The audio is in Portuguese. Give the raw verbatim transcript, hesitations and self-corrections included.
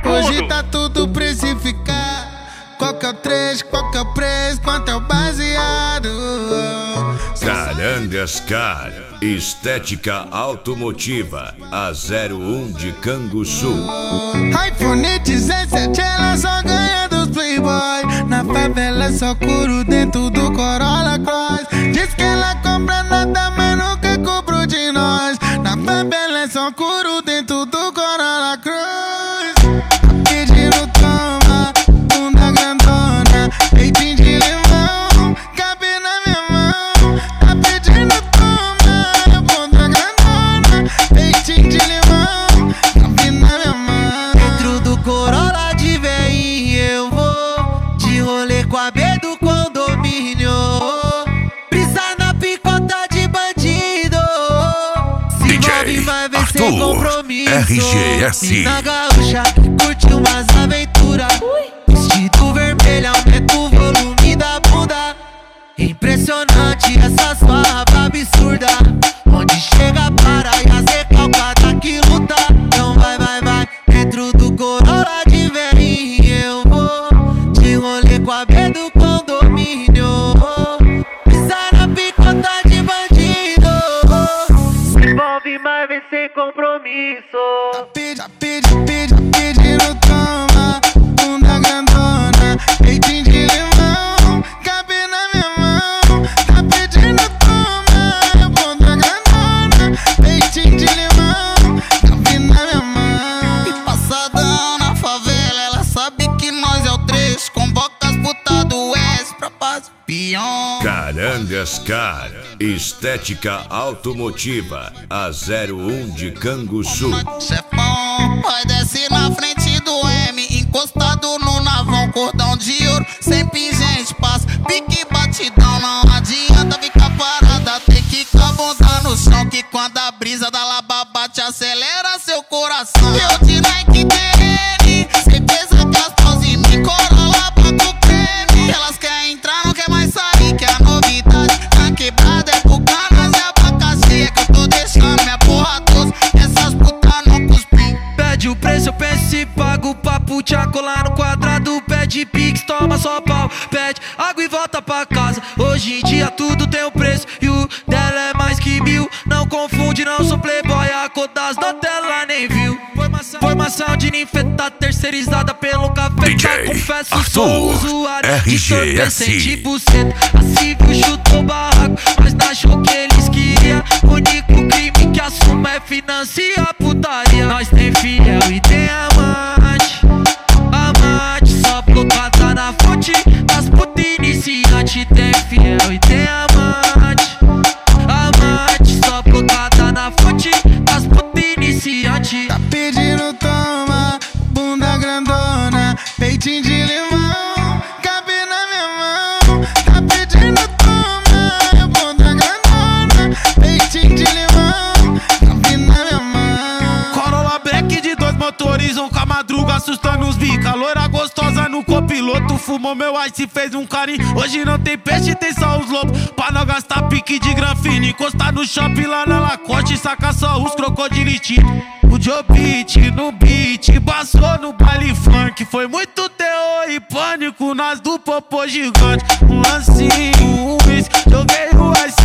Hoje tá tudo precificado. Qual que é o trecho, qual que é o preço, quanto é o baseado? Carangascar, estética automotiva, a zero um de Canguçu. iPhone dezessete, ela só ganha dos playboy. Na favela só curo dentro do Corolla Cross. Diz que ela compra nada, mas nunca comprou de nós. Na favela só curo dentro do Corolla Cross. Pedindo toma, bunda grandona, peitinho de limão, cabe na minha mão. Tá pedindo toma, bunda grandona, peitinho de limão, cabe na minha mão. Dentro do Corolla de veinho eu vou de rolê com a B do condomínio. Brisa na picota de bandido. Se envolve vai ver sem compromisso. R G S Na gaúcha curte umas aventuras. Vestido vermelho aumenta o volume da bunda. Impressionante essa sua raba absurda. Onde chega para e as recalcadas que luta. Então vai, vai, vai. Dentro do Corolla de veinho eu vou de rolê com a B do condomínio. Pisar na picota de bandido. Se envolve, mas vem sem compromisso. Pede, pede, pede, pedindo toma, bunda grandona, peitinho de limão, cabe na minha mão. Tá pedindo toma, bunda grandona, peitinho de limão, cabe na minha mão. E passadão na favela, ela sabe que nós é o três. Convoca as putas do S pra paz peão. Carangascar, estética automotiva, a zero um de Canguçu. Chefão, vai descer na frente do M, encostado no navão, cordão de ouro, sem pingente, passa, pique batidão. Não adianta ficar parada, tem que com a bunda no chão, que quando a brisa da laba bate, acelera seu coração. Eu de Nike T N, certeza que as paus em mim, Corolla banco creme. Elas querem entrar, não quer mais sair, que a novidade na quebrada é pro canas e abacaxi. É que eu tô deixando minha porra doce, essas putas não cuspem. Pede o preço, eu penso e pago o papo. Te colar no quadrado, pede pix, toma só pau. Pede água e volta pra casa. Hoje em dia tudo tem um preço e o dela é mais que mil. Não confunde, não sou playboy, a cor das notas ela nem viu. Formação, formação de ninfeta terceirizada pelo café. D J Confesso, Arthur, sou usuário R de G S. entorpecente buceta. A civil chutou barraco, mas não achou que eles queriam. O único crime que assumo é financiar putaria. Nós tem fiel e tem amante, amante só blocada na fonte das putas iniciantes. Tem fiel e tem amante, amante só blocada na fonte das putas iniciantes. Tá pedindo toma, bunda grandona, peitinho de limão, cabe na minha mão. Tá pedindo toma, bunda grandona, peitinho de limão, cabe na minha mão. Corolla Black de dois motores, um com a madruga assustando os bica. Loira gostosa no copiloto, fumou meu ice, fez um carinho. Hoje não tem peixe, tem só os lobos, pra não gastar pique de granfina. Encostar no shopping lá na Lacoste, saca só os crocodilitinhos. O Joe Beat no beat, passou no baile funk. Foi muito terror e pânico nas do popô gigante. Um lancinho, um bis, joguei o ice